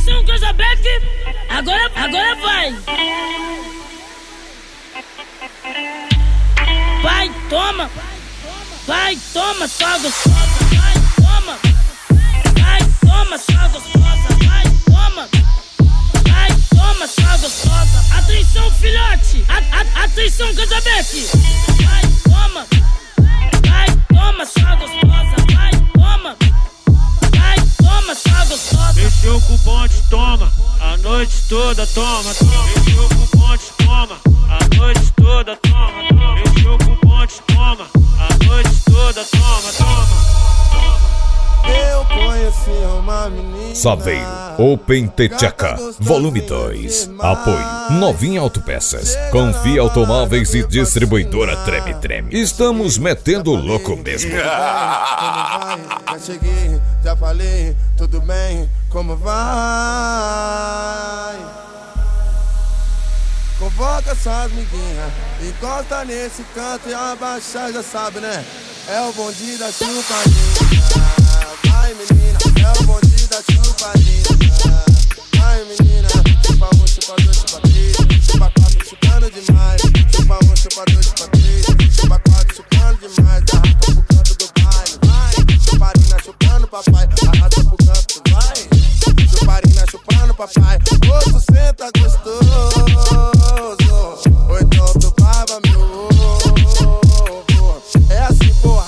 Atenção, Cazabete, agora vai. Vai, toma, só gostosa. Vai, toma, só gostosa. Vai, toma, só gostosa. Atenção, filhote, atenção, Cazabete. Vai, toma, só gostosa. Vai, toma, só gostosa. Mexeu com o bonde, toma, a noite toda, toma. Mexeu com o bonde, toma, a noite toda, toma. Mexeu com o bonde, toma, a noite toda, toma. Eu conheci uma menina. Saveiro Open Tchaka, volume 2. Apoio Novinha Autopeças, Confia Automóveis e Distribuidora Treme Treme. Estamos metendo o louco mesmo. Já cheguei, já falei, tudo bem, como vai? Convoca suas amiguinhas, encosta nesse canto e abaixa, já sabe, né? É o bonde da chupadinha. Vai, menina, é o bonde da chupadinha. Vai, menina, chupa 1, chupa 2, chupa 3, chupa 4, chupando demais. Chupa 1, chupa 2, chupa 3, chupa 4, chupando demais. Arrasta pro canto do baile, vai. Chuparina chupando papai, arrasta pro canto, vai. Chuparina chupando papai, gosto senta gostoso. Ou então tu baba meu ovo. É assim, porra.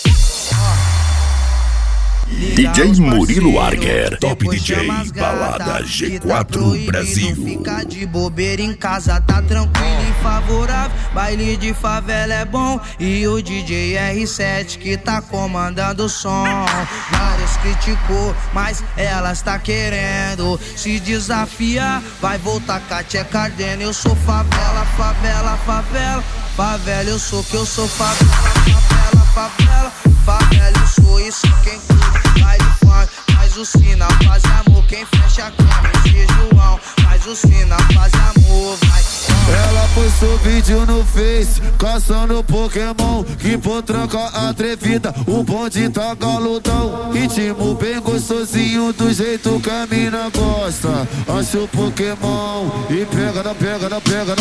DJ Murilo Arger, Top DJ, Balada G4 Brasil. Fica de bobeira em casa, tá tranquilo e favorável. Baile de favela é bom e o DJ R7 que tá comandando o som. Vários criticou, mas elas tá querendo se desafiar. Vai voltar com a Tcheca ardendo. Eu sou favela, favela, favela. Favela, eu sou que eu sou favela, favela, favela. Favela, eu sou isso quem curte. Vai de funk, faz o sinal, faz amor. Quem fecha a cama, esse João. Faz o sinal, faz amor, vai. Ela postou vídeo no Face, caçando Pokémon. Que potranca atrevida, o bonde tá galudão. Ritmo bem gostosinho, do jeito que a mina gosta. Acha o Pokémon e pega na Pokébola.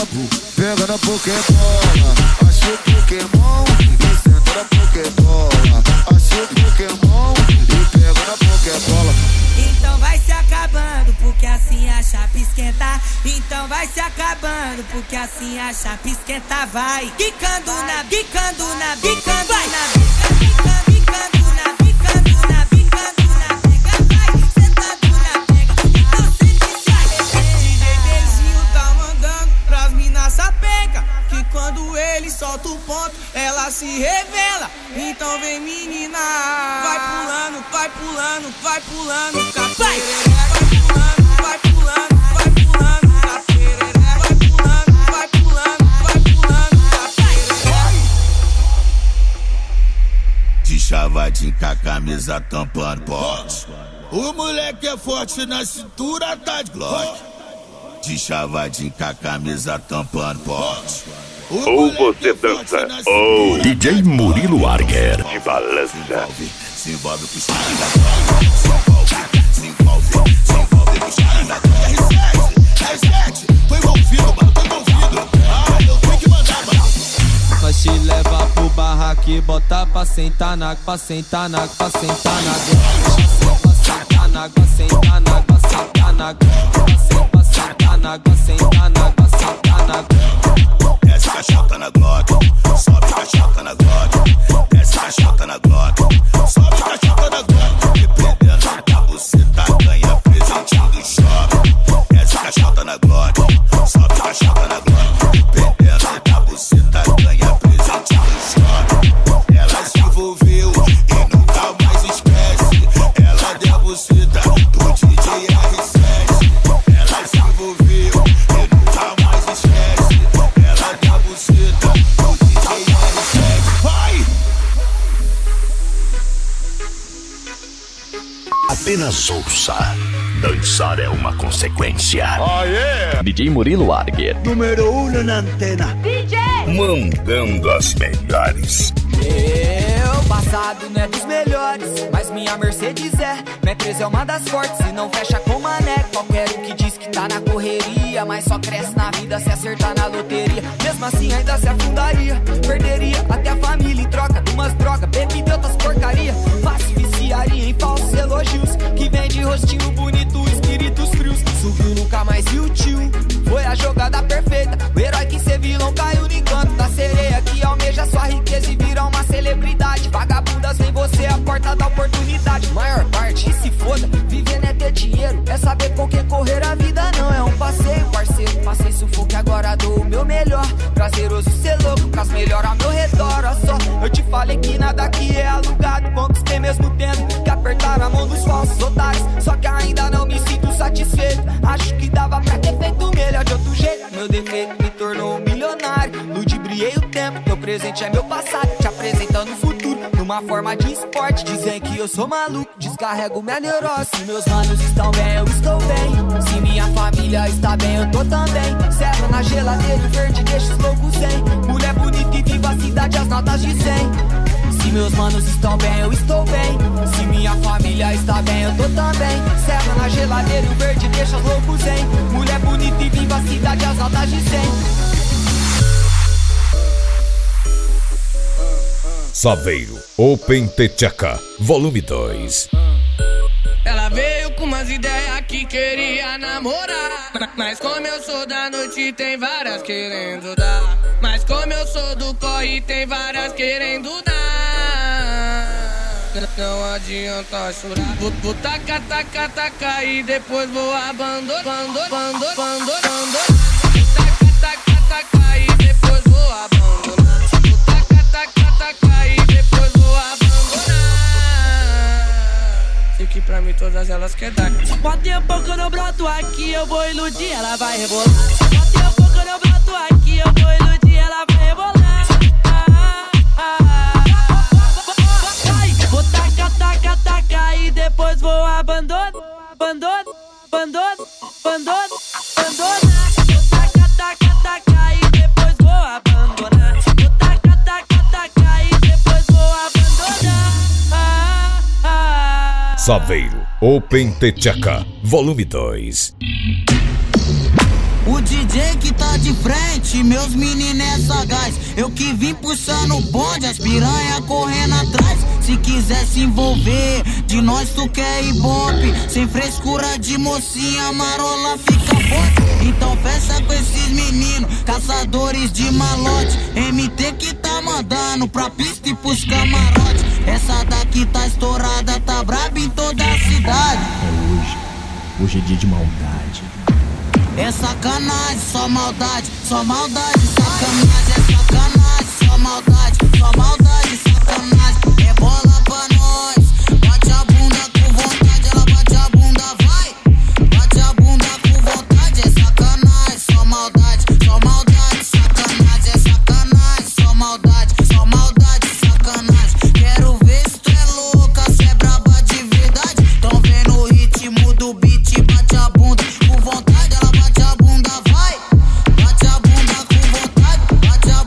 Acha o Pokémon e senta na Pokébola. Acha o Pokémon e pega na Pokébola. Então vai se acabando, porque assim a chapa esquenta. Então vai se acabando, porque assim a chapa esquenta. Vai quicando na, quicando na, quicando vai na, quicando na, quicando na, quicando na pega, vai sentando na pega. Então sente e sai. DJ Beijinho tá mandando pras minas sapeca, que quando ele solta o ponto, ela se revela. Então vem menina, vai pulando, vai pulando, vai pulando, vai, vai pulando, vai pulando, vai pulando, vai pulando, vai pulando, vai. De chavadinho com a camisa tampando pote. O moleque é forte na cintura, tá de Glock. De chavadinho com a camisa tampando pote. Ou você dança, ou DJ Murilo Arger de balança. Se envolve com os caras da droga. Se envolve com os caras da droga. R7, tô envolvido, mano, tô envolvido. Eu tenho que mandar, mano. Nós te leva pro barraco e bota pra sentar na, pra sentar na, pra sentar na. Pra sentar na, pra sentar na, pra sentar na, pra sentar na, pra sentar na, pra sentar na. Desce caixota na Glock, sobe caixota na Glock. Desce caixota na Glock, sobe caixota na Glock. Dependendo da buceta, ganha presentinho do shopping. Desce caixota na Glock, sobe caixota na Glock. Dependendo da buceta, ganha presentinho do shopping. Ela se envolveu e nunca mais esquece. Ela deu a buceta do DJ R7. Ela se envolveu e nunca mais esquece. Ela deu a buceta do DJ R7. Vai! Apenas ouça. Dançar é uma consequência. DJ Murilo Arger. Número 1 na antena. DJ! Mandando as melhores. Meu passado não é dos melhores, mas minha Mercedes é. Minha 13 é uma das fortes e não fecha com mané. Tá na correria, mas só cresce na vida se acertar na loteria. Mesmo assim ainda se afundaria, perderia até a família em troca de umas drogas, bebida e outras porcaria. Fácil viciaria em falsos elogios, que vem de rostinho bonito, espíritos frios. Subiu, nunca mais viu o tio, foi a jogada perfeita. O herói que ser vilão caiu no encanto da sereia, que almeja sua riqueza e vira uma celebridade. Vagabundas vem você a porta da oportunidade. Maior parte, se foda, vivendo é ter dinheiro, é saber com quem correr. A vida não é um passeio, parceiro. Passei sufoco, agora dou o meu melhor. Prazeroso ser louco, pras melhor ao meu redor. Ó só, eu te falei que nada aqui é alugado. Conquistei mesmo tendo que apertar a mão dos falsos otários. Só que ainda não me sinto satisfeito. Acho que dava pra ter feito melhor de outro jeito. Meu defeito me tornou um milionário. Ludibriei o tempo, teu presente é meu passado. Te apresentando o futuro numa forma de esporte. Dizem que eu sou maluco, descarrego minha neurose. Se meus manos estão bem, eu estou bem. Se minha família está bem, eu tô também. Serra na geladeira e verde, deixa os loucos sem. Mulher bonita e vivacidade, as notas de 100. Se meus manos estão bem, eu estou bem. Se minha família está bem, eu tô também. Serra na geladeira e verde, deixa os loucos sem. Mulher bonita e vivacidade, as notas de 100. Saveiro Open Tchaka, volume 2. Ela veio com umas ideias que queria namorar, mas como eu sou da noite, tem várias querendo dar. Mas como eu sou do corre, tem várias querendo dar. Não adianta chorar, vou tacar, tacar, tacar e depois vou abandonar. Tacar, tacar, tacar e depois vou abandonar. Tacar, tacar, tacar e depois vou abandonar. Sei que pra mim todas elas quer dar. Bota um pouco eu não broto aqui, eu vou iludir, ela vai rebolar. Bota um pouco eu não broto aqui, eu vou iludir, ela vai rebolar. Vou tacar, tacar, tacar e depois vou abandonar. Abandonar. Vou tacar, tacar, tacar e depois vou abandonar. Vou tacar, tacar, tacar e depois vou abandonar. Saveiro Open Tchaka, volume 2. O DJ que tá de frente, meus meninos é sagaz. Eu que vim puxando o bonde, as piranha correndo atrás. Se quiser se envolver, de nós tu quer ibope. Sem frescura de mocinha, marola fica forte. Então fecha com esses meninos, caçadores de malote. MT que tá mandando pra pista e pros camarotes. Essa daqui tá estourada, tá braba em toda a cidade. Hoje é dia de maldade. É sacanagem, só maldade, sacanagem, é sacanagem, só maldade, sacanagem. É bola pra nós, bate a bunda com vontade, ela bate a bunda, vai. Bate a bunda com vontade, é sacanagem, só maldade, sacanagem, é sacanagem, só maldade, sacanagem. Quero ver se tu é louca, se é braba de verdade. Tão vendo o ritmo do beat, bate a bunda com vontade, ela bate a bunda, vai. Bate a bunda com vontade, bate a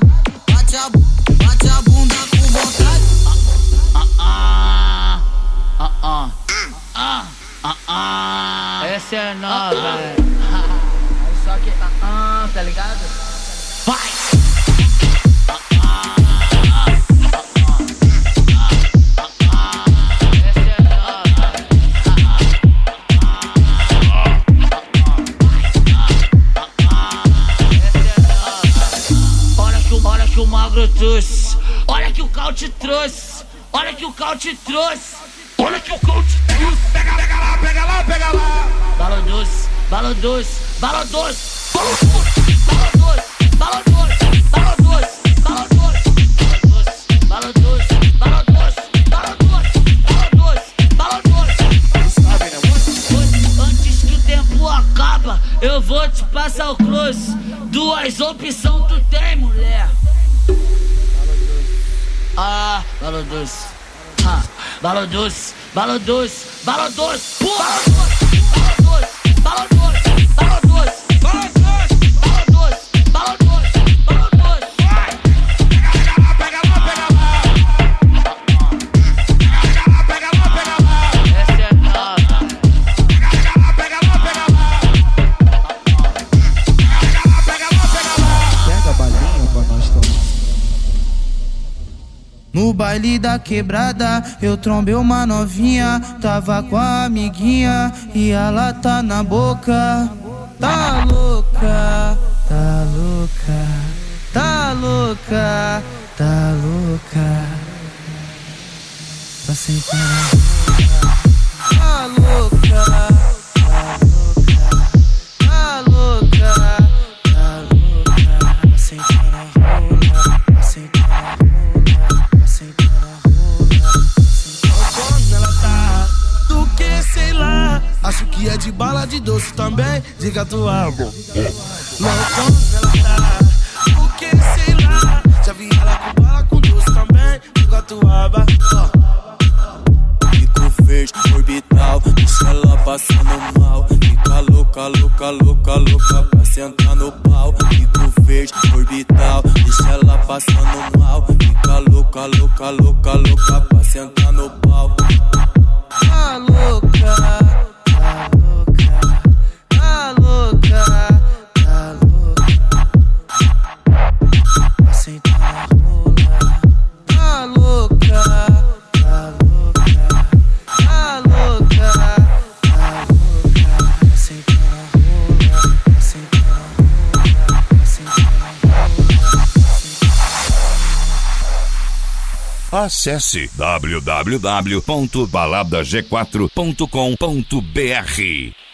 bunda com vontade. Essa é nova, só que tá ligado? Vai! Olha que o magro trouxe, olha que o cal te trouxe, olha que o cal te trouxe, olha que o cal te trouxe. Pega lá, pega lá, pega lá. Bala doce, bala doce, bala doce, bala doce, bala doce, bala doce, bala doce, bala doce, bala doce, bala doce, bala doce, bala doce, bala doce. Antes que o tempo acaba, eu vou te passar o close. Duas opções tu tem, mulher. Ah, bala doce, bala doce, bala doce, bala doce, bala doce, bala doce, bala doce, bala doce, bala doce, bala doce, bala doce, vai! Pega lá, pega lá. Pega lá, pega lá. Essa é nova. Pega lá, pega lá. No baile da quebrada eu trombei uma novinha, tava com a amiguinha e ela tá na boca. Tá louca, tá louca, tá louca, tá louca. Pra sentar na boca. Tá louca, tá louca, tá louca, tá louca. Pra sentar na rola, pra sentar na rola, pra sentar na rola. Quando ela tá, do que sei lá. Acho que é de bala de doce também, diga tua boca. Quando ela tá, do que sei lá. Já vi ela com bala com doce também, diga tua boca. Verde orbital, deixa ela passando mal. Fica louca, louca, louca, louca pra sentar no pau. Fico verde orbital, deixa ela passando mal. Fica louca, louca, louca, louca pra sentar no pau. Tá louca, tá louca, tá louca, tá louca. Pra sentar na rola. Tá louca, tá louca, tá louca, tá louca. Pra sentar na rola, pra sentar na rola, pra sentar na rola. Acesse www.baladag4.com.br